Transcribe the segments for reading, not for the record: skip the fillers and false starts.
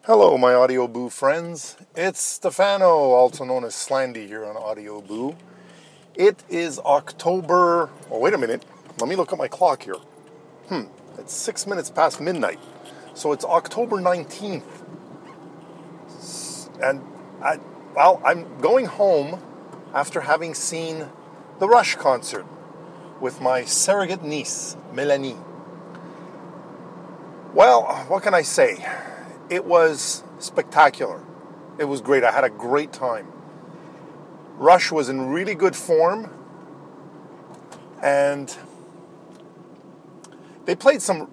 Hello, my Audio Boo friends. It's Stefano, also known as Slandy, here on Audio Boo. It is October... Oh, wait a minute. Let me look at my clock here. It's 6 minutes past midnight. So it's October 19th. And I'm going home after having seen the Rush concert with my surrogate niece, Melanie. Well, what can I say? It was spectacular. It was great. I had a great time. Rush was in really good form, and they played some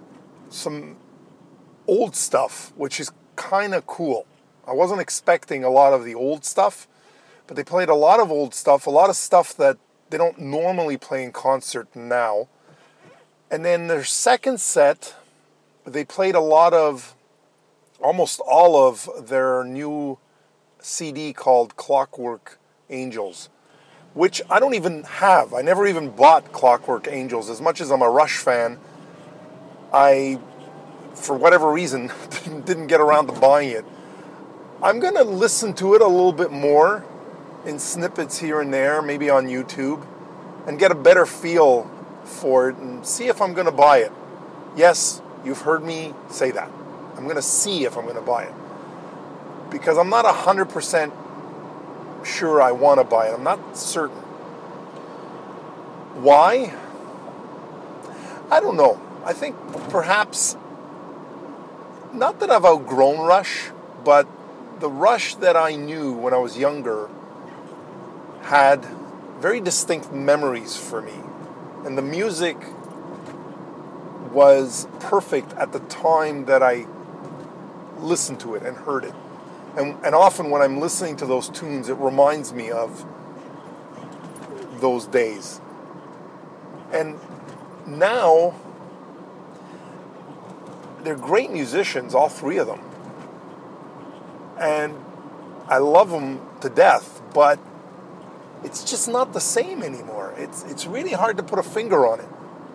old stuff, which is kind of cool. I wasn't expecting a lot of the old stuff, but they played a lot of old stuff, a lot of stuff that they don't normally play in concert now. And then their second set, they played almost all of their new CD called Clockwork Angels, which I don't even have. I never even bought Clockwork Angels. As much as I'm a Rush fan, I, for whatever reason, didn't get around to buying it. I'm going to listen to it a little bit more in snippets here and there, maybe on YouTube, and get a better feel for it and see if I'm going to buy it. Yes, you've heard me say that. I'm going to see if I'm going to buy it. Because I'm not 100% sure I want to buy it. I'm not certain. Why? I don't know. I think perhaps, not that I've outgrown Rush, but the Rush that I knew when I was younger had very distinct memories for me. And the music was perfect at the time that I listened to it and heard it. And often when I'm listening to those tunes, it reminds me of those days. And now, they're great musicians, all three of them. And I love them to death, but it's just not the same anymore. It's really hard to put a finger on it.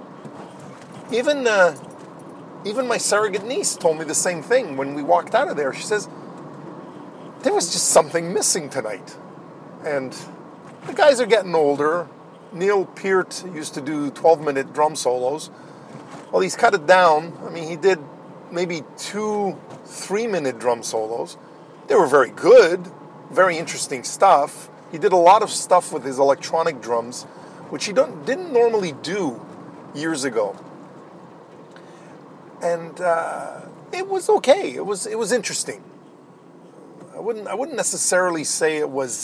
Even my surrogate niece told me the same thing when we walked out of there. She says, there was just something missing tonight. And the guys are getting older. Neil Peart used to do 12-minute drum solos. Well, he's cut it down. I mean, he did maybe 2 3-minute drum solos. They were very good, very interesting stuff. He did a lot of stuff with his electronic drums, which he didn't normally do years ago. And it was okay. It was interesting. I wouldn't necessarily say it was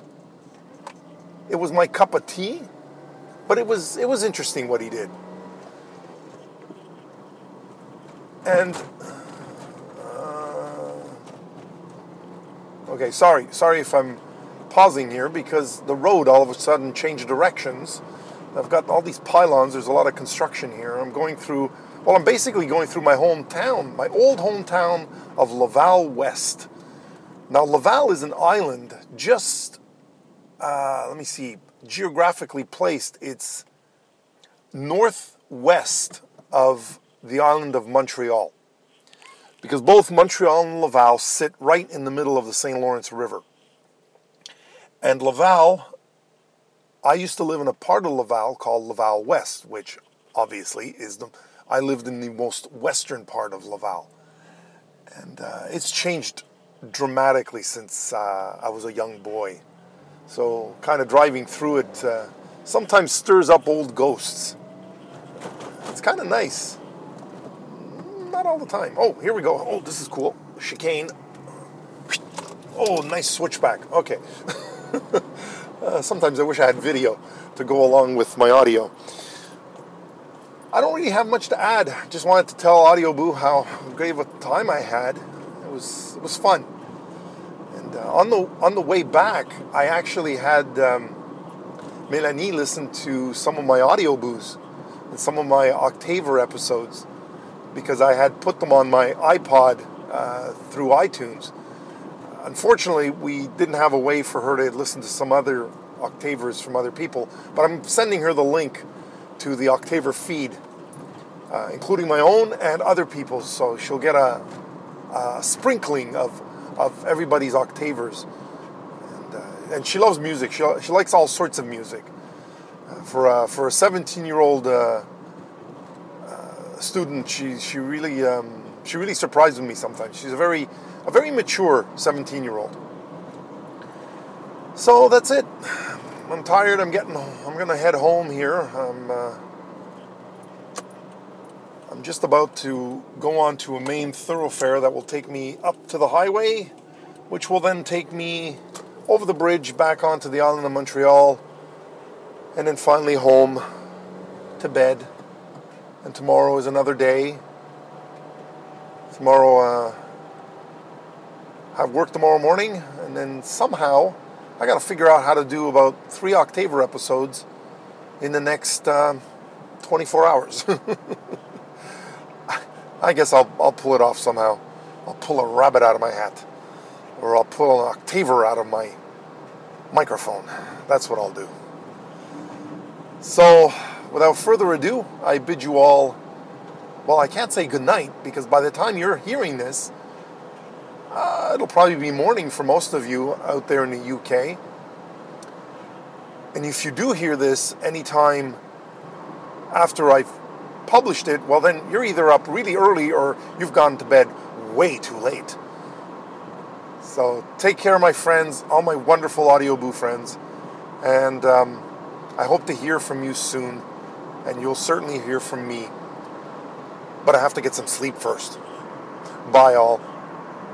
my cup of tea, but it was interesting what he did. And okay, sorry if I'm pausing here because the road all of a sudden changed directions. I've got all these pylons. There's a lot of construction here. I'm basically going through my hometown, my old hometown of Laval West. Now, Laval is an island just, geographically placed. It's northwest of the island of Montreal, because both Montreal and Laval sit right in the middle of the St. Lawrence River. And Laval, I used to live in a part of Laval called Laval West, which obviously I lived in the most western part of Laval. And it's changed dramatically since I was a young boy. So kind of driving through it sometimes stirs up old ghosts. It's kind of nice. Not all the time. Oh, here we go. Oh, this is cool. Chicane. Oh, nice switchback. Okay. Sometimes I wish I had video to go along with my audio. I don't really have much to add. Just wanted to tell Audio Boo how great of a time I had. It was fun. And on the way back, I actually had Melanie listen to some of my Audio Boos and some of my Octaver episodes because I had put them on my iPod through iTunes. Unfortunately, we didn't have a way for her to listen to some other Octavers from other people, but I'm sending her the link to the Octaver feed, including my own and other people's, so she'll get a sprinkling of everybody's octavers. And she loves music. She likes all sorts of music. For a 17-year-old student, she really surprises me sometimes. She's a very mature 17-year-old. So that's it. I'm tired. I'm gonna head home here. I'm just about to go on to a main thoroughfare that will take me up to the highway, which will then take me over the bridge back onto the island of Montreal, and then finally home to bed. And tomorrow is another day. Tomorrow, I have work tomorrow morning, and then somehow I got to figure out how to do about 3 Octaver episodes in the next 24 hours. I guess I'll pull it off somehow. I'll pull a rabbit out of my hat. Or I'll pull an Octaver out of my microphone. That's what I'll do. So, without further ado, I bid you all, well, I can't say goodnight, because by the time you're hearing this, it'll probably be morning for most of you out there in the UK. And if you do hear this anytime after I've published it, well then you're either up really early or you've gone to bed way too late. So take care, my friends, all my wonderful Audio Boo friends. And I hope to hear from you soon. And you'll certainly hear from me. But I have to get some sleep first. Bye all.